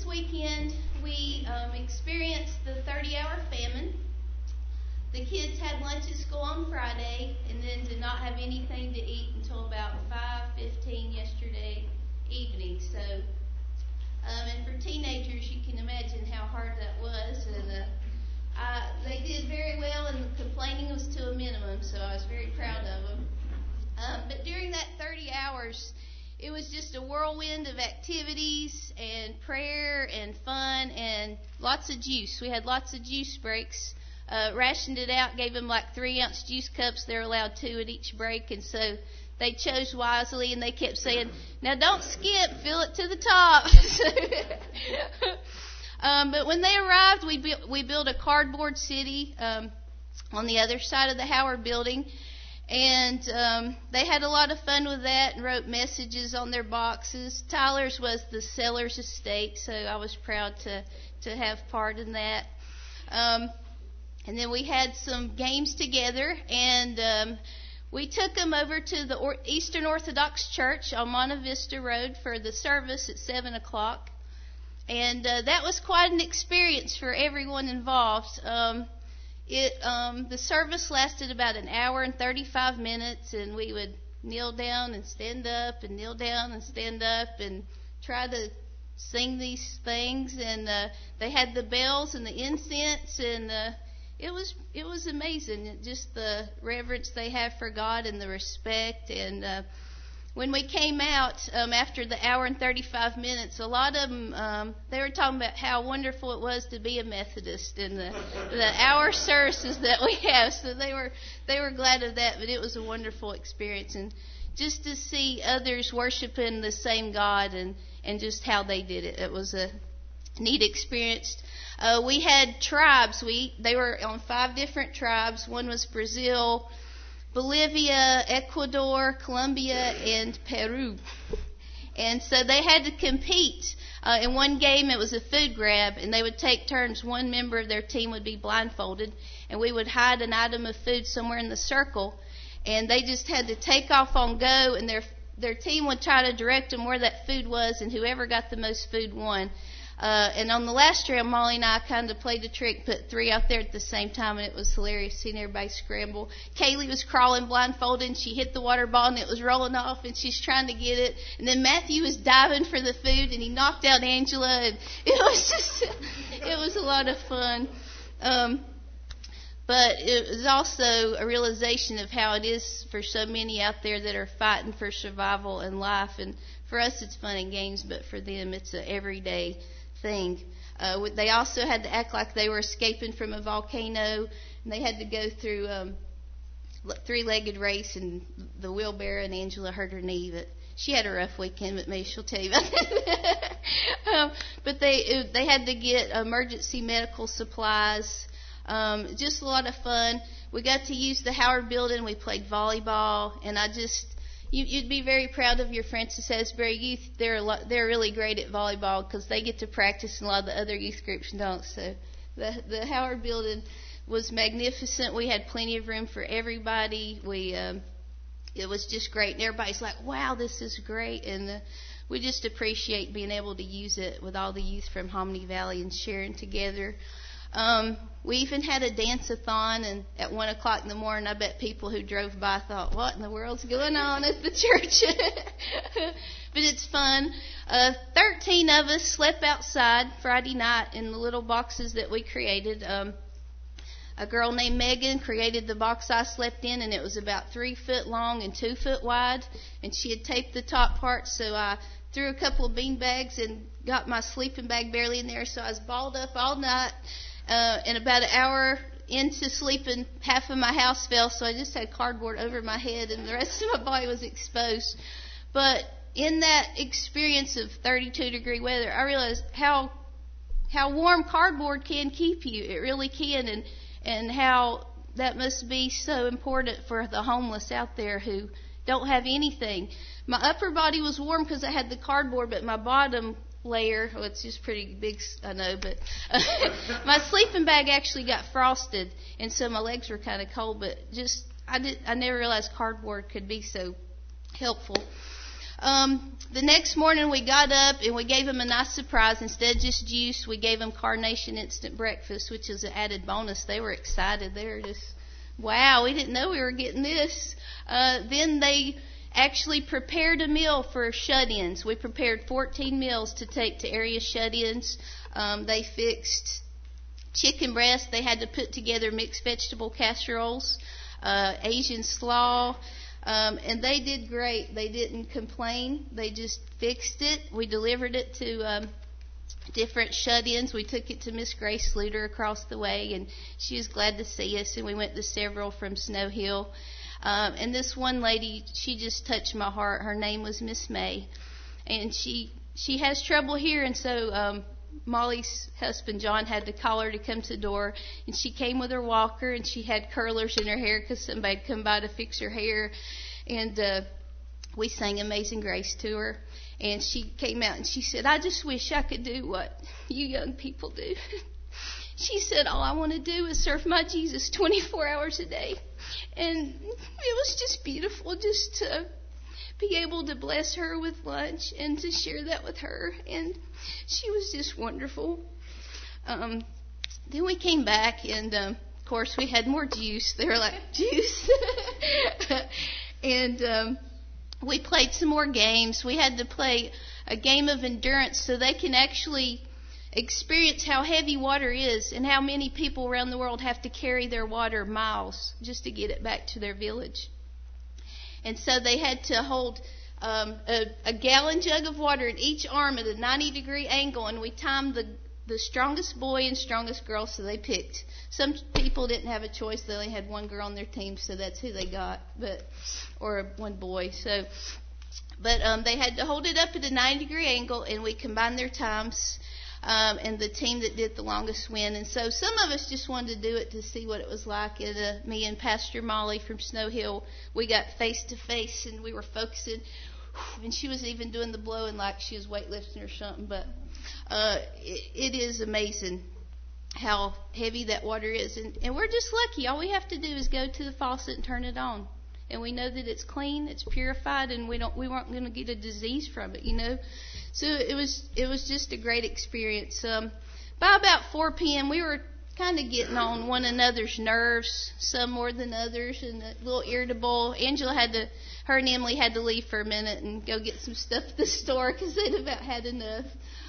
weekend we experienced the 30-hour famine. The kids had lunch at school on Friday and then did not have anything to eat until about 5:15 yesterday evening. So, and for teenagers, you can imagine how hard that was. And they did very well, and the complaining was to a minimum, so I was very proud of them. But during that 30 hours, it was just a whirlwind of activities and prayer and fun and lots of juice. We had lots of juice breaks. Rationed it out, gave them like 3-ounce juice cups. They're allowed 2 at each break, and so they chose wisely, and they kept saying, now don't skip, fill it to the top. But when they arrived, we built a cardboard city on the other side of the Howard building. And they had a lot of fun with that and wrote messages on their boxes. Tyler's was the seller's estate, so I was proud to have part in that. And then we had some games together, and we took them over to the Eastern Orthodox Church on Monte Vista Road for the service at 7 o'clock. And that was quite an experience for everyone involved. The service lasted about an hour and 35 minutes, and we would kneel down and stand up and kneel down and stand up and try to sing these things. And they had the bells and the incense, and it was amazing, just the reverence they have for God and the respect. And when we came out after the hour and 35 minutes, a lot of them, they were talking about how wonderful it was to be a Methodist and the hour services that we have. So they were glad of that, but it was a wonderful experience. And just to see others worshiping the same God and just how they did it, it was a neat experience. We had tribes. They were on 5 different tribes. One was Brazil, Bolivia, Ecuador, Colombia, and Peru. And so they had to compete. In one game, it was a food grab, and they would take turns. One member of their team would be blindfolded, and we would hide an item of food somewhere in the circle. And they just had to take off on go, and their team would try to direct them where that food was, and whoever got the most food won. And on the last round, Molly and I kind of played a trick, put 3 out there at the same time, and it was hilarious seeing everybody scramble. Kaylee was crawling blindfolded, and she hit the water ball, and it was rolling off, and she's trying to get it. And then Matthew was diving for the food, and he knocked out Angela, and it was a lot of fun. But it was also a realization of how it is for so many out there that are fighting for survival and life. And for us, it's fun and games, but for them, it's an everyday thing. They also had to act like they were escaping from a volcano, and they had to go through 3-legged race, and the wheelbarrow, and Angela hurt her knee. But she had a rough weekend, but maybe she'll tell you about that. But they had to get emergency medical supplies. Just a lot of fun. We got to use the Howard building. We played volleyball, and you'd be very proud of your Francis Asbury youth. They're really great at volleyball because they get to practice, and a lot of the other youth groups don't. So the Howard building was magnificent. We had plenty of room for everybody. It was just great, and everybody's like, "Wow, this is great!" And we just appreciate being able to use it with all the youth from Hominy Valley and sharing together. We even had a dance-a-thon, and at 1 o'clock in the morning, I bet people who drove by thought, what in the world's going on at the church? But it's fun. 13 of us slept outside Friday night in the little boxes that we created. A girl named Megan created the box I slept in, and it was about 3 foot long and 2 foot wide, and she had taped the top part, so I threw a couple of bean bags and got my sleeping bag barely in there, so I was balled up all night. And about an hour into sleeping, half of my house fell, so I just had cardboard over my head, and the rest of my body was exposed. But in that experience of 32-degree weather, I realized how warm cardboard can keep you. It really can, and how that must be so important for the homeless out there who don't have anything. My upper body was warm because I had the cardboard, but my bottom layer, well, it's just pretty big, I know, but my sleeping bag actually got frosted, and so my legs were kind of cold, but I never realized cardboard could be so helpful. The next morning we got up and we gave them a nice surprise. Instead of just juice, we gave them Carnation Instant Breakfast, which is an added bonus. They were excited. They were just, wow, we didn't know we were getting this. Then they actually prepared a meal for shut-ins. We prepared 14 meals to take to area shut-ins. They fixed chicken breast. They had to put together mixed vegetable casseroles, Asian slaw. And they did great. They didn't complain. They just fixed it. We delivered it to different shut-ins. We took it to Miss Grace Luter across the way, and she was glad to see us. And we went to several from Snow Hill. And this one lady, she just touched my heart. Her name was Miss May, and she has trouble hearing. So Molly's husband John had to call her to come to the door, and she came with her walker, and she had curlers in her hair because somebody had come by to fix her hair. And we sang Amazing Grace to her, and she came out and she said, "I just wish I could do what you young people do." She said, "All I want to do is serve my Jesus 24 hours a day." And it was just beautiful just to be able to bless her with lunch and to share that with her. And she was just wonderful. Then we came back, and of course we had more juice. They were like, juice. And we played some more games. We had to play a game of endurance so they can actually experience how heavy water is and how many people around the world have to carry their water miles just to get it back to their village. And so they had to hold a gallon jug of water in each arm at a 90-degree angle, and we timed the strongest boy and strongest girl, so they picked. Some people didn't have a choice. They only had one girl on their team, so that's who they got, or one boy. But they had to hold it up at a 90-degree angle, and we combined their times. And the team that did the longest win. And so some of us just wanted to do it to see what it was like. And me and Pastor Molly from Snow Hill, we got face to face and we were focusing. And she was even doing the blowing like she was weightlifting or something. But it is amazing how heavy that water is. And we're just lucky. All we have to do is go to the faucet and turn it on. And we know that it's clean, it's purified, and we weren't going to get a disease from it, you know. So it was just a great experience. By about 4 p.m., we were kind of getting on one another's nerves, some more than others, and a little irritable. Angela her and Emily had to leave for a minute and go get some stuff at the store because they'd about had enough.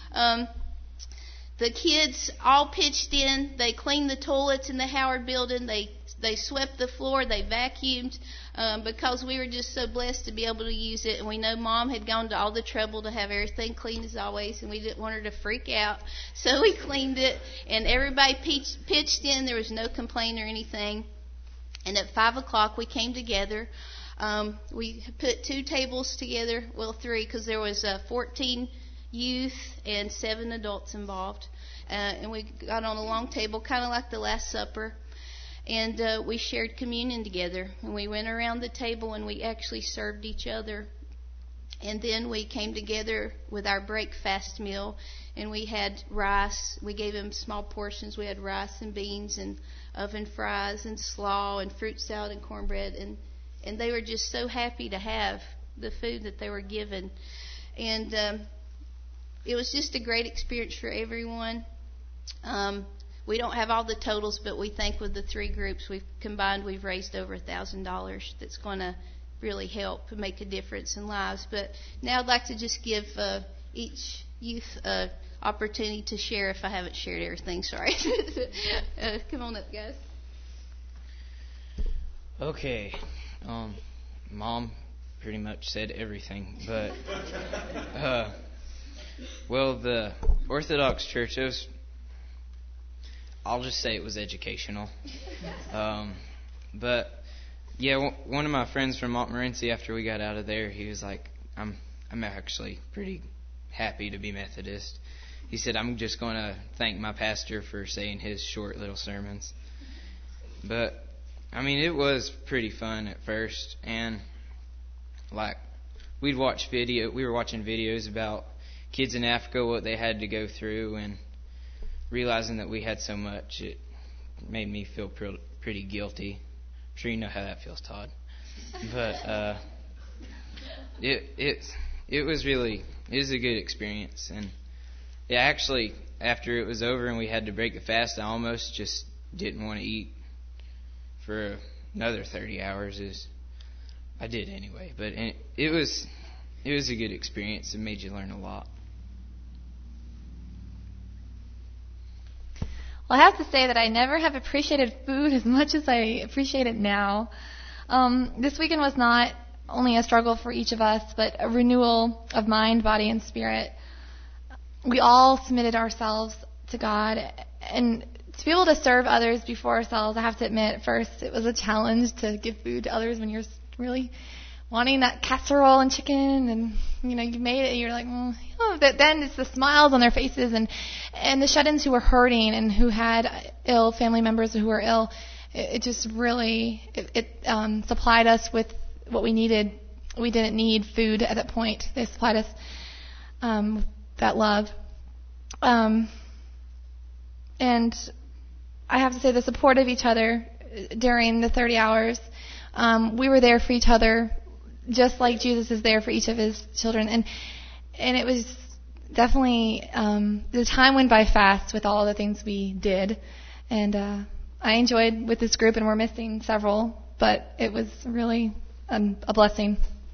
The kids all pitched in. They cleaned the toilets in the Howard building. They swept the floor. They vacuumed because we were just so blessed to be able to use it. And we know Mom had gone to all the trouble to have everything clean as always, and we didn't want her to freak out. So we cleaned it, and everybody pitched in. There was no complaint or anything. And at 5 o'clock, we came together. We put 2 tables together, well, 3, because there was 14 youth and 7 adults involved. And we got on a long table, kind of like the Last Supper. And we shared communion together. And we went around the table and we actually served each other. And then we came together with our breakfast meal. And we had rice. We gave them small portions. We had rice and beans and oven fries and slaw and fruit salad and cornbread. And they were just so happy to have the food that they were given. And it was just a great experience for everyone. We don't have all the totals, but we think with the 3 groups we've combined, we've raised over $1,000 that's going to really help make a difference in lives. But now I'd like to just give each youth opportunity to share if I haven't shared everything. Sorry. Come on up, guys. Okay. Mom pretty much said everything, but well, the Orthodox Church, I'll just say it was educational. But yeah, one of my friends from Montmorency, after we got out of there, he was like, I'm actually pretty happy to be Methodist. He said, I'm just going to thank my pastor for saying his short little sermons. But I mean, it was pretty fun at first, and like we were watching videos about kids in Africa, what they had to go through, and realizing that we had so much, it made me feel pretty guilty. I'm sure you know how that feels, Todd. But it was a good experience. And yeah, actually, after it was over and we had to break the fast, I almost just didn't want to eat for another 30 hours. I did anyway, but it was a good experience. It made you learn a lot. Well, I have to say that I never have appreciated food as much as I appreciate it now. This weekend was not only a struggle for each of us, but a renewal of mind, body, and spirit. We all submitted ourselves to God, and to be able to serve others before ourselves, I have to admit, at first it was a challenge to give food to others when you're really wanting that casserole and chicken, and you made it, and you're like, but then it's the smiles on their faces, and the shut-ins who were hurting and who had ill family members who were ill. It just really supplied us with what we needed. We didn't need food at that point. They supplied us that love. And I have to say, the support of each other during the 30 hours, we were there for each other, just like Jesus is there for each of his children. And it was definitely, the time went by fast with all the things we did. And I enjoyed with this group, and we're missing several, but it was really a blessing.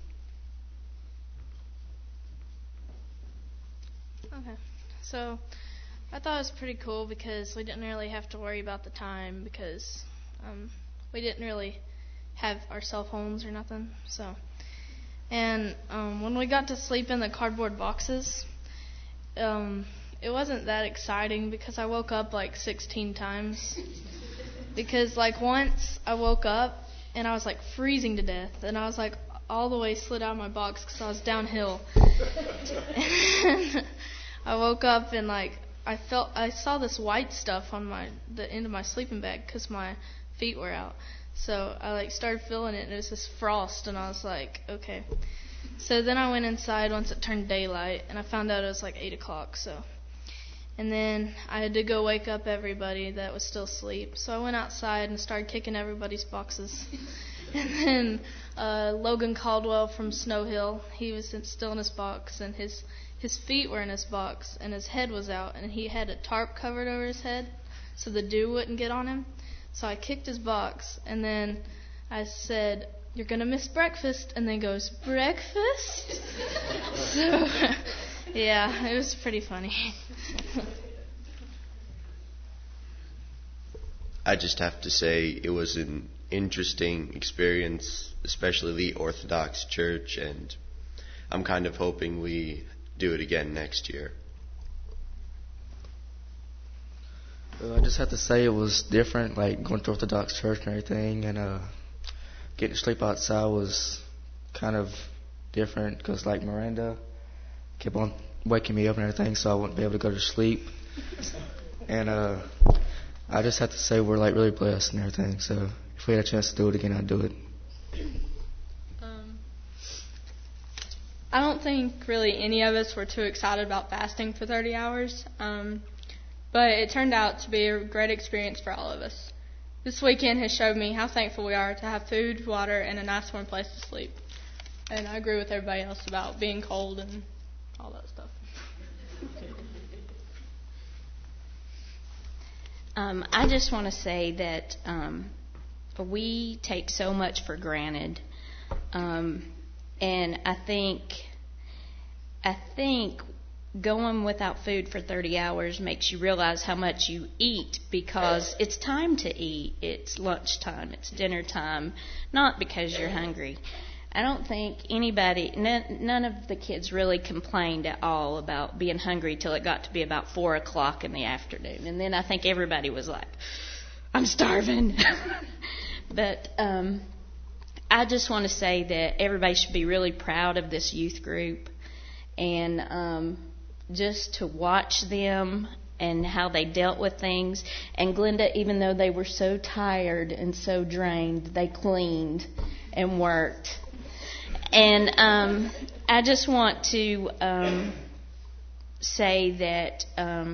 Okay, so I thought it was pretty cool because we didn't really have to worry about the time because we didn't really have our cell phones or nothing. So, and when we got to sleep in the cardboard boxes, it wasn't that exciting because I woke up like 16 times. Because like once I woke up and I was like freezing to death, and I was like all the way slid out of my box because I was downhill. And I woke up and like I saw this white stuff on the end of my sleeping bag because my feet were out. So I like started feeling it, and it was this frost, and I was like, okay. So then I went inside once it turned daylight, and I found out it was like 8 o'clock. And then I had to go wake up everybody that was still asleep. So I went outside and started kicking everybody's boxes. And then Logan Caldwell from Snow Hill, he was still in his box, and his feet were in his box, and his head was out, and he had a tarp covered over his head so the dew wouldn't get on him. So I kicked his box, and then I said, "You're going to miss breakfast." And then he goes, "Breakfast?" So, yeah, it was pretty funny. I just have to say it was an interesting experience, especially the Orthodox Church, and I'm kind of hoping we do it again next year. I just have to say it was different, like going to Orthodox Church and everything, and getting to sleep outside was kind of different because, like, Miranda kept on waking me up and everything, so I wouldn't be able to go to sleep. And I just have to say we're like really blessed and everything. So if we had a chance to do it again, I'd do it. I don't think really any of us were too excited about fasting for 30 hours, but it turned out to be a great experience for all of us. This weekend has showed me how thankful we are to have food, water, and a nice warm place to sleep. And I agree with everybody else about being cold and all that stuff. I just want to say that we take so much for granted, and I think going without food for 30 hours makes you realize how much you eat because it's time to eat. It's lunchtime. It's dinner time, not because you're hungry. I don't think none of the kids really complained at all about being hungry till it got to be about 4 o'clock in the afternoon. And then I think everybody was like, I'm starving. But I just want to say that everybody should be really proud of this youth group. And just to watch them and how they dealt with things. And Glenda, even though they were so tired and so drained, they cleaned and worked. And I just want to say that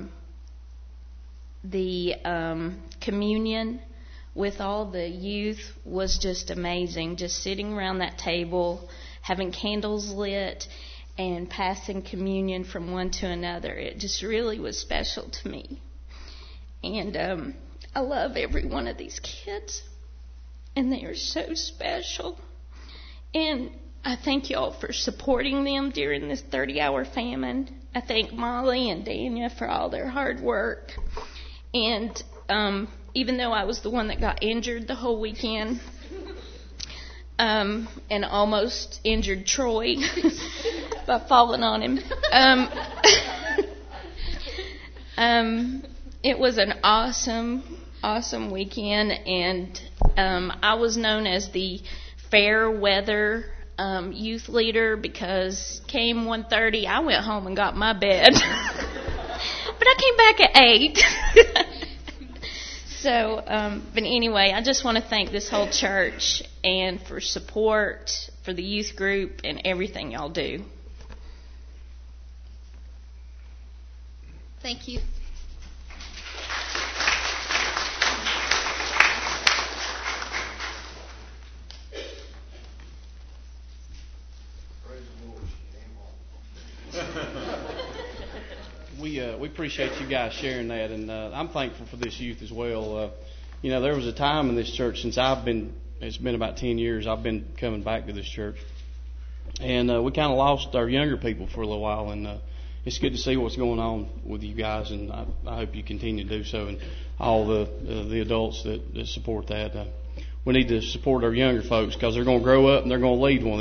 the communion with all the youth was just amazing. Just sitting around that table, having candles lit, and passing communion from one to another. It just really was special to me. And I love every one of these kids, and they are so special. And I thank y'all for supporting them during this 30-hour famine. I thank Molly and Dania for all their hard work. And even though I was the one that got injured the whole weekend, and almost injured Troy by falling on him, it was an awesome weekend, and I was known as the fair weather youth leader because came 1:30, I went home and got my bed, but I came back at 8. So, but anyway, I just want to thank this whole church and for support for the youth group and everything y'all do. Thank you. We appreciate you guys sharing that, and I'm thankful for this youth as well. There was a time in this church since it's been about 10 years, I've been coming back to this church, and we kind of lost our younger people for a little while, and it's good to see what's going on with you guys, and I hope you continue to do so, and all the adults that support that. We need to support our younger folks because they're going to grow up and they're going to lead one.